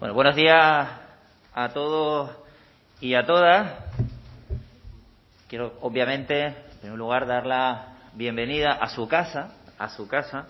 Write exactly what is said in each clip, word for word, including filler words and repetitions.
Bueno, buenos días a todos y a todas. Quiero, obviamente, en primer lugar, dar la bienvenida a su casa, a su casa,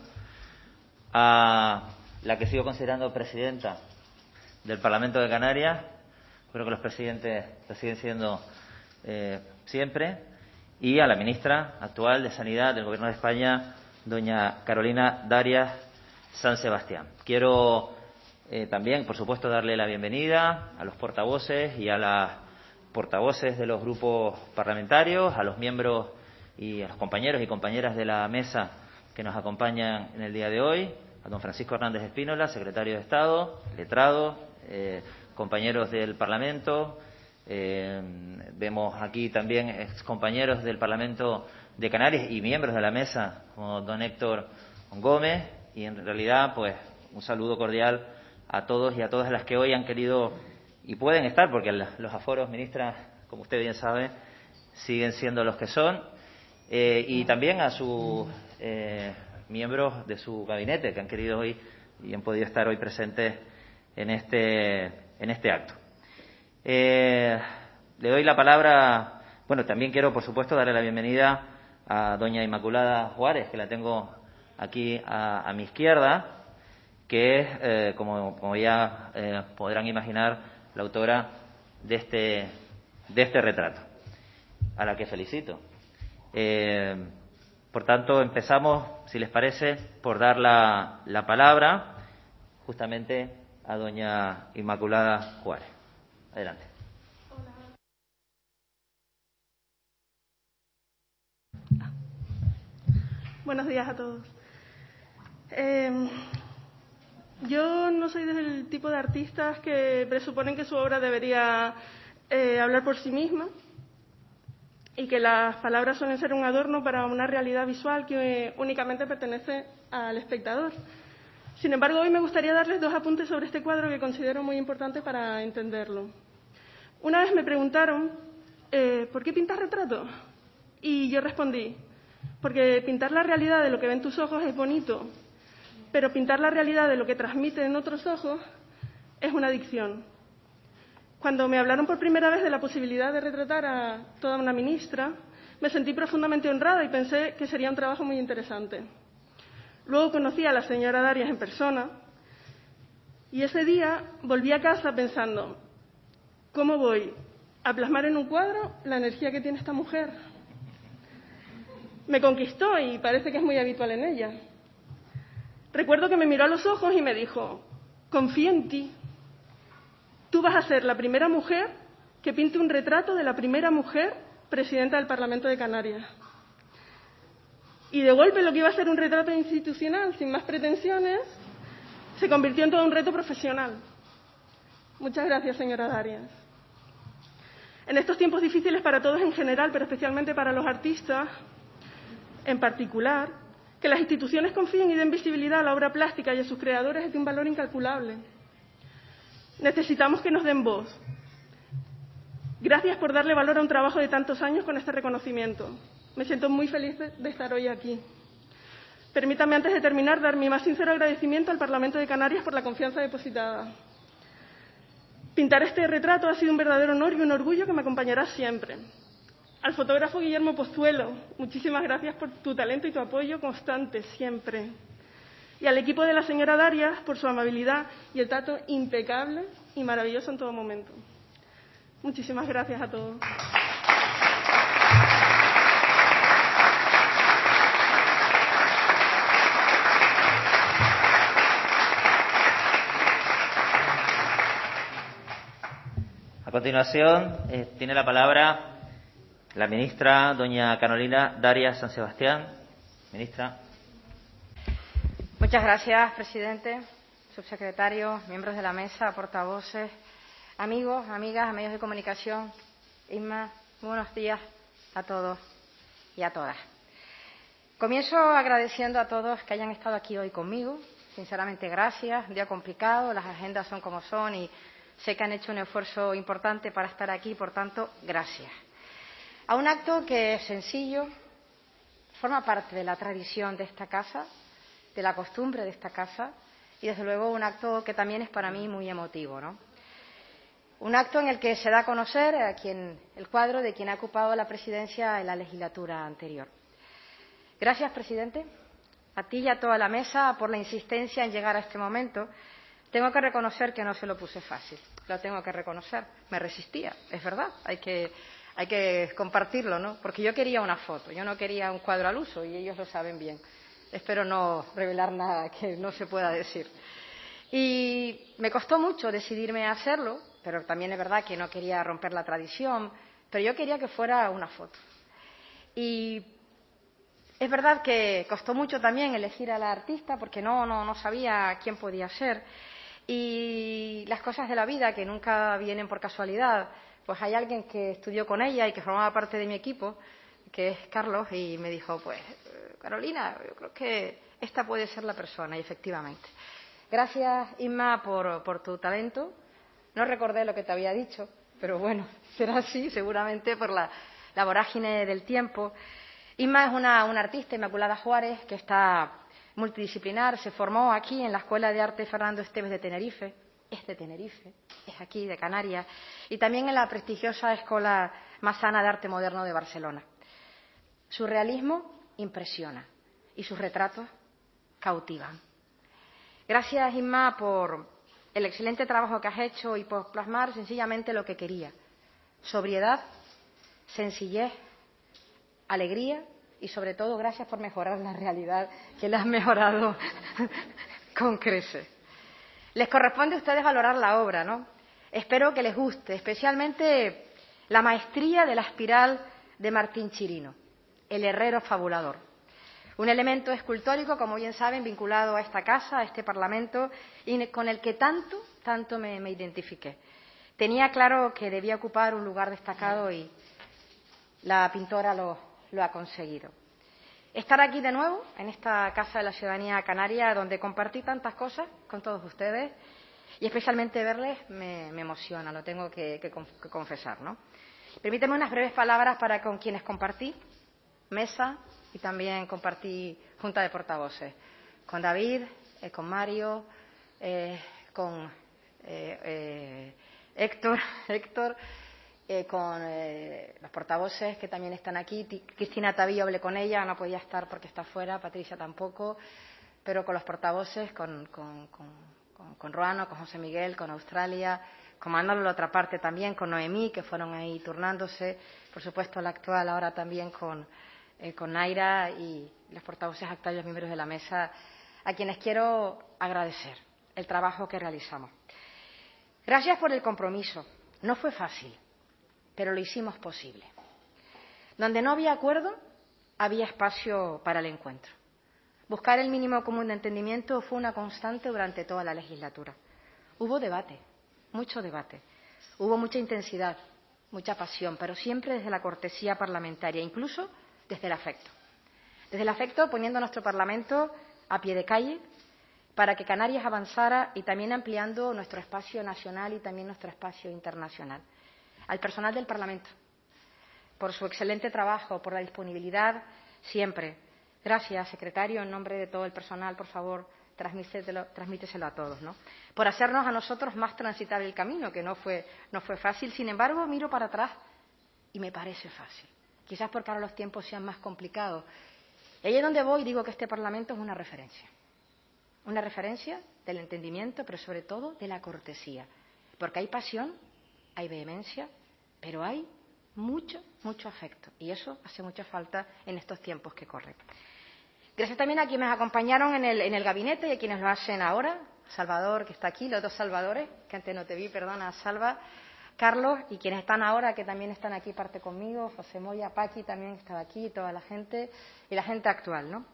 a la que sigo considerando presidenta del Parlamento de Canarias. Creo que los presidentes lo siguen siendo eh, siempre. Y a la ministra actual de Sanidad del Gobierno de España, doña Carolina Darias San Sebastián. Quiero eh, también, por supuesto, darle la bienvenida a los portavoces y a las portavoces de los grupos parlamentarios, a los miembros y a los compañeros y compañeras de la mesa que nos acompañan en el día de hoy, a don Francisco Hernández Espínola, secretario de Estado, letrado, eh, compañeros del Parlamento. Eh, vemos aquí también excompañeros del Parlamento de Canarias y miembros de la mesa, como don Héctor Gómez, y en realidad, pues, un saludo cordial a todos y a todas las que hoy han querido y pueden estar, porque los aforos, ministra, como usted bien sabe, siguen siendo los que son, eh, y también a sus eh, miembros de su gabinete que han querido hoy y han podido estar hoy presentes en este, en este acto. Eh, le doy la palabra. Bueno, también quiero, por supuesto, darle la bienvenida a doña Inmaculada Juárez, que la tengo aquí a, a mi izquierda, que es, eh, como, como ya eh, podrán imaginar, la autora de este, de este retrato, a la que felicito. Eh, por tanto, empezamos, si les parece, por dar la, la palabra justamente a doña Inmaculada Juárez. Adelante. Hola. Buenos días a todos. Eh, yo no soy del tipo de artistas que presuponen que su obra debería eh, hablar por sí misma y que las palabras suelen ser un adorno para una realidad visual que únicamente pertenece al espectador. Sin embargo, hoy me gustaría darles dos apuntes sobre este cuadro que considero muy importante para entenderlo. Una vez me preguntaron, eh, ¿por qué pintas retratos? Y yo respondí, porque pintar la realidad de lo que ven tus ojos es bonito, pero pintar la realidad de lo que transmiten otros ojos es una adicción. Cuando me hablaron por primera vez de la posibilidad de retratar a toda una ministra, me sentí profundamente honrada y pensé que sería un trabajo muy interesante. Luego conocí a la señora Darias en persona y ese día volví a casa pensando, ¿cómo voy a plasmar en un cuadro la energía que tiene esta mujer? Me conquistó y parece que es muy habitual en ella. Recuerdo que me miró a los ojos y me dijo, confío en ti. Tú vas a ser la primera mujer que pinte un retrato de la primera mujer presidenta del Parlamento de Canarias. Y de golpe lo que iba a ser un retrato institucional, sin más pretensiones, se convirtió en todo un reto profesional. Muchas gracias, señora Darias. En estos tiempos difíciles para todos en general, pero especialmente para los artistas en particular, que las instituciones confíen y den visibilidad a la obra plástica y a sus creadores es de un valor incalculable. Necesitamos que nos den voz. Gracias por darle valor a un trabajo de tantos años con este reconocimiento. Me siento muy feliz de estar hoy aquí. Permítanme, antes de terminar, dar mi más sincero agradecimiento al Parlamento de Canarias por la confianza depositada. Pintar este retrato ha sido un verdadero honor y un orgullo que me acompañará siempre. Al fotógrafo Guillermo Pozuelo, muchísimas gracias por tu talento y tu apoyo constante, siempre. Y al equipo de la señora Darias por su amabilidad y el trato impecable y maravilloso en todo momento. Muchísimas gracias a todos. A continuación, eh, tiene la palabra la ministra, doña Carolina Darias San Sebastián. Ministra. Muchas gracias, presidente, subsecretario, miembros de la mesa, portavoces, amigos, amigas, medios de comunicación. Inma, buenos días a todos y a todas. Comienzo agradeciendo a todos que hayan estado aquí hoy conmigo. Sinceramente, gracias. Un día complicado, las agendas son como son y sé que han hecho un esfuerzo importante para estar aquí, por tanto, gracias. A un acto que es sencillo, forma parte de la tradición de esta casa, de la costumbre de esta casa y, desde luego, un acto que también es para mí muy emotivo, ¿no? Un acto en el que se da a conocer a quien, el cuadro de quien ha ocupado la presidencia en la legislatura anterior. Gracias, presidente, a ti y a toda la mesa por la insistencia en llegar a este momento. Tengo que reconocer que no se lo puse fácil, lo tengo que reconocer. Me resistía, es verdad, hay que, hay que compartirlo, ¿no? Porque yo quería una foto, yo no quería un cuadro al uso y ellos lo saben bien. Espero no revelar nada que no se pueda decir. Y me costó mucho decidirme a hacerlo, pero también es verdad que no quería romper la tradición, pero yo quería que fuera una foto. Y es verdad que costó mucho también elegir a la artista, porque no, no, no sabía quién podía ser. Y las cosas de la vida, que nunca vienen por casualidad, pues hay alguien que estudió con ella y que formaba parte de mi equipo, que es Carlos, y me dijo, pues, Carolina, yo creo que esta puede ser la persona, y efectivamente. Gracias, Inma, por, por tu talento. No recordé lo que te había dicho, pero bueno, será así, seguramente por la, la vorágine del tiempo. Inma es una, una artista, Inmaculada Juárez, que está multidisciplinar. Se formó aquí en la Escuela de Arte Fernando Esteves de Tenerife. Es de Tenerife, es aquí, de Canarias. Y también en la prestigiosa Escuela Massana de Arte Moderno de Barcelona. Su realismo impresiona y sus retratos cautivan. Gracias, Inma, por el excelente trabajo que has hecho y por plasmar sencillamente lo que quería. Sobriedad, sencillez, alegría y, sobre todo, gracias por mejorar la realidad, que la has mejorado con creces. Les corresponde a ustedes valorar la obra, ¿no? Espero que les guste, especialmente la maestría de la espiral de Martín Chirino, el herrero fabulador. Un elemento escultórico, como bien saben, vinculado a esta casa, a este Parlamento, y con el que tanto, tanto me, me identifiqué. Tenía claro que debía ocupar un lugar destacado y la pintora lo, lo ha conseguido. Estar aquí de nuevo, en esta Casa de la Ciudadanía Canaria, donde compartí tantas cosas con todos ustedes, y especialmente verles, me, me emociona, lo tengo que, que, que confesar, ¿no? Permíteme unas breves palabras para con quienes compartí mesa y también compartí junta de portavoces, con David, eh, con Mario, eh, con eh, eh, Héctor, Héctor eh, con eh, los portavoces que también están aquí. Cristina Tabillo, hablé con ella, no podía estar porque está fuera, Patricia tampoco, pero con los portavoces, con, con, con, con, con Ruano, con José Miguel, con Australia, con Manolo, la otra parte también, con Noemí, que fueron ahí turnándose, por supuesto la actual ahora también con, eh, con Naira y los portavoces actuales, miembros de la mesa, a quienes quiero agradecer el trabajo que realizamos. Gracias por el compromiso. No fue fácil, pero lo hicimos posible. Donde no había acuerdo, había espacio para el encuentro. Buscar el mínimo común de entendimiento fue una constante durante toda la legislatura. Hubo debate, mucho debate. Hubo mucha intensidad, mucha pasión, pero siempre desde la cortesía parlamentaria, incluso desde el afecto. Desde el afecto, poniendo a nuestro Parlamento a pie de calle para que Canarias avanzara y también ampliando nuestro espacio nacional y también nuestro espacio internacional. Al personal del Parlamento, por su excelente trabajo, por la disponibilidad siempre. Gracias, secretario, en nombre de todo el personal, por favor, transmíteselo, transmíteselo a todos, ¿no? Por hacernos a nosotros más transitable el camino, que no fue, no fue fácil. Sin embargo, miro para atrás y me parece fácil. Quizás porque ahora los tiempos sean más complicados. Y ahí es donde voy y digo que este Parlamento es una referencia. Una referencia del entendimiento, pero sobre todo de la cortesía. Porque hay pasión, hay vehemencia, pero hay mucho, mucho afecto. Y eso hace mucha falta en estos tiempos que corren. Gracias también a quienes me acompañaron en el, en el gabinete y a quienes lo hacen ahora. Salvador, que está aquí, los dos Salvadores, que antes no te vi, perdona, Salva. Carlos, y quienes están ahora, que también están aquí parte conmigo. José Moya, Paqui también estaba aquí, toda la gente, y la gente actual, ¿no?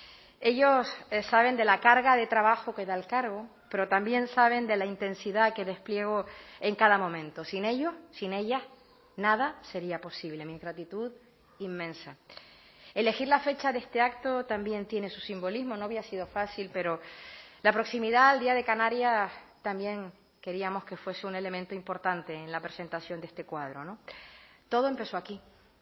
Ellos eh, saben de la carga de trabajo que da el cargo, pero también saben de la intensidad que despliego en cada momento. Sin ellos, sin ellas, nada sería posible. Mi gratitud inmensa. Elegir la fecha de este acto también tiene su simbolismo. No había sido fácil, pero la proximidad al Día de Canarias también queríamos que fuese un elemento importante en la presentación de este cuadro, ¿no? Todo empezó aquí.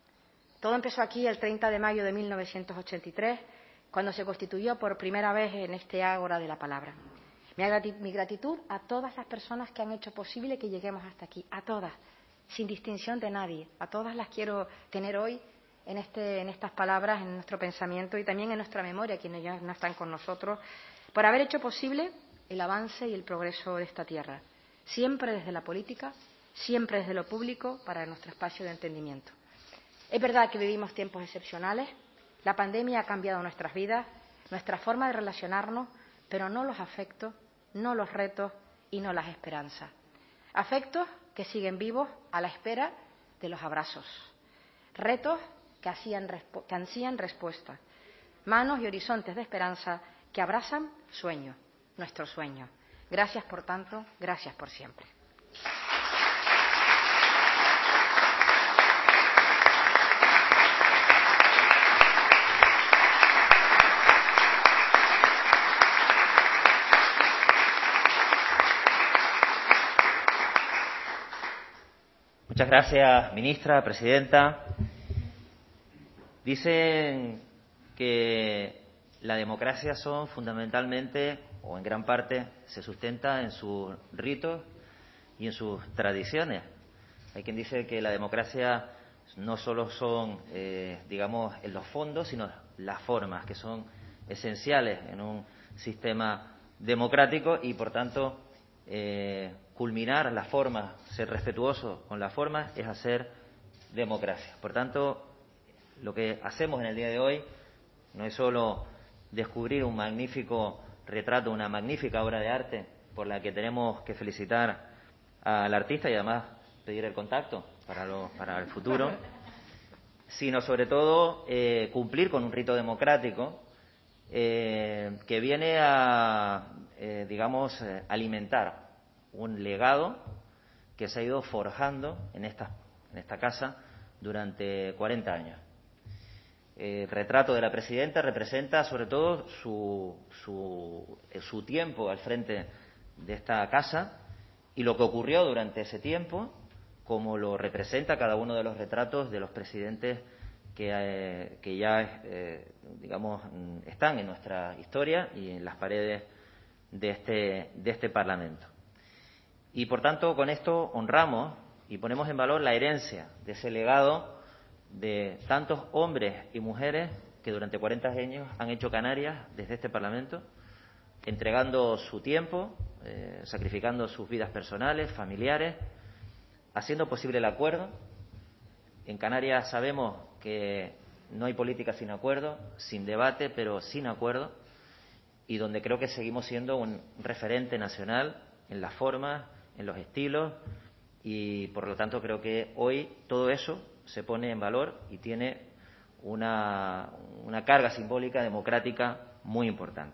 Todo empezó aquí el treinta de mayo de mil novecientos ochenta y tres, cuando se constituyó por primera vez en este ágora de la palabra. Mi grati- mi gratitud a todas las personas que han hecho posible que lleguemos hasta aquí, a todas, sin distinción de nadie. A todas las quiero tener hoy en, este, en estas palabras, en nuestro pensamiento y también en nuestra memoria, quienes ya no están con nosotros, por haber hecho posible el avance y el progreso de esta tierra, siempre desde la política, siempre desde lo público, para nuestro espacio de entendimiento. Es verdad que vivimos tiempos excepcionales, la pandemia ha cambiado nuestras vidas, nuestra forma de relacionarnos, pero no los afectos, no los retos y no las esperanzas. Afectos que siguen vivos a la espera de los abrazos. Retos que ansían, que ansían respuestas. Manos y horizontes de esperanza que abrazan sueños, nuestros sueños. Gracias por tanto, gracias por siempre. Muchas gracias, ministra, presidenta. Dicen que la democracia son fundamentalmente, o en gran parte, se sustenta en sus ritos y en sus tradiciones. Hay quien dice que la democracia no solo son, eh, digamos, en los fondos, sino las formas, que son esenciales en un sistema democrático y, por tanto, eh, culminar las formas, ser respetuoso con las formas, es hacer democracia. Por tanto, lo que hacemos en el día de hoy no es solo descubrir un magnífico retrato, una magnífica obra de arte por la que tenemos que felicitar al artista y además pedir el contacto para, lo, para el futuro, sino sobre todo eh, cumplir con un rito democrático eh, que viene a, eh, digamos, eh, alimentar un legado que se ha ido forjando en esta, en esta casa durante cuarenta años. El retrato de la presidenta representa sobre todo su, su, su tiempo al frente de esta casa y lo que ocurrió durante ese tiempo, como lo representa cada uno de los retratos de los presidentes que, eh, que ya, eh, digamos, están en nuestra historia y en las paredes de este, de este Parlamento. Y, por tanto, con esto honramos y ponemos en valor la herencia de ese legado de tantos hombres y mujeres que durante cuarenta años han hecho Canarias desde este Parlamento, entregando su tiempo, eh, sacrificando sus vidas personales, familiares, haciendo posible el acuerdo. En Canarias sabemos que no hay política sin acuerdo, sin debate, pero sin acuerdo, y donde creo que seguimos siendo un referente nacional en las formas, en los estilos, y por lo tanto creo que hoy todo eso se pone en valor y tiene una, una carga simbólica democrática muy importante.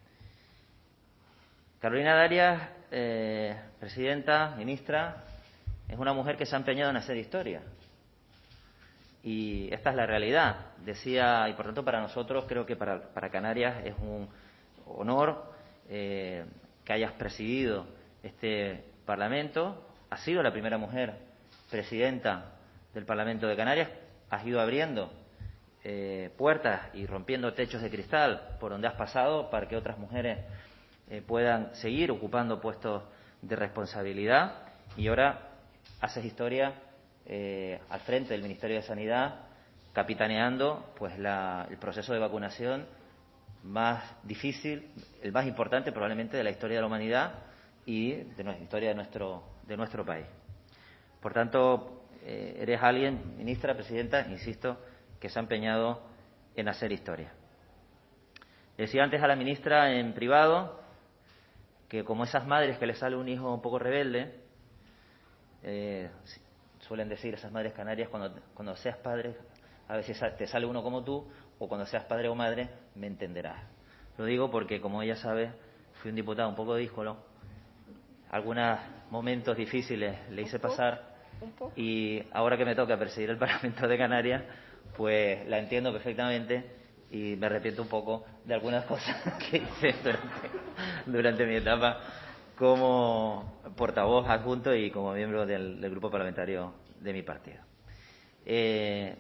Carolina Darias, eh, presidenta, ministra, es una mujer que se ha empeñado en hacer historia. Y esta es la realidad. Decía, y por tanto para nosotros creo que para, para Canarias es un honor eh, que hayas presidido este Parlamento. Has sido la primera mujer presidenta del Parlamento de Canarias. Has ido abriendo eh, puertas y rompiendo techos de cristal por donde has pasado para que otras mujeres eh, puedan seguir ocupando puestos de responsabilidad. Y ahora haces historia eh, al frente del Ministerio de Sanidad, capitaneando pues la, el proceso de vacunación más difícil, el más importante probablemente de la historia de la humanidad y de la historia de nuestro, de nuestro país. Por tanto, eh, eres alguien, ministra, presidenta, insisto, que se ha empeñado en hacer historia. Decía antes a la ministra en privado que como esas madres que les sale un hijo un poco rebelde, eh, suelen decir esas madres canarias, cuando, cuando seas padre, a veces te sale uno como tú, o cuando seas padre o madre, me entenderás. Lo digo porque, como ella sabe, fui un diputado un poco díscolo, algunos momentos difíciles le hice pasar, y ahora que me toca presidir el Parlamento de Canarias, pues la entiendo perfectamente y me arrepiento un poco de algunas cosas que hice durante, durante mi etapa como portavoz adjunto y como miembro del, del grupo parlamentario de mi partido. Eh,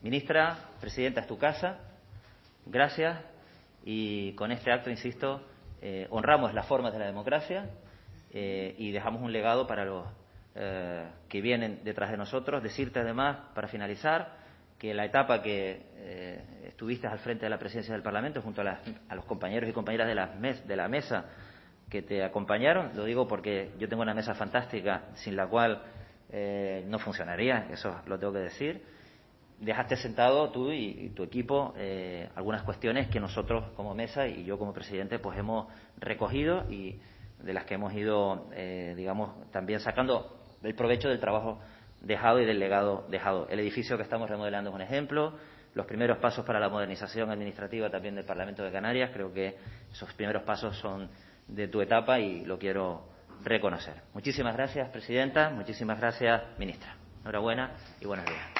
ministra, presidenta, es tu casa. Gracias. Y con este acto, insisto, eh, honramos las formas de la democracia eh, y dejamos un legado para los eh, que vienen detrás de nosotros. Decirte además, para finalizar, que la etapa que eh, estuviste al frente de la presidencia del Parlamento, junto a, las, a los compañeros y compañeras de la, mes, de la mesa que te acompañaron, lo digo porque yo tengo una mesa fantástica sin la cual eh, no funcionaría, eso lo tengo que decir. Dejaste sentado tú y, y tu equipo eh, algunas cuestiones que nosotros como mesa y yo como presidente pues hemos recogido y de las que hemos ido, eh, digamos, también sacando el provecho del trabajo dejado y del legado dejado. El edificio que estamos remodelando es un ejemplo. Los primeros pasos para la modernización administrativa también del Parlamento de Canarias, creo que esos primeros pasos son de tu etapa y lo quiero reconocer. Muchísimas gracias, presidenta. Muchísimas gracias, ministra. Enhorabuena y buenos días.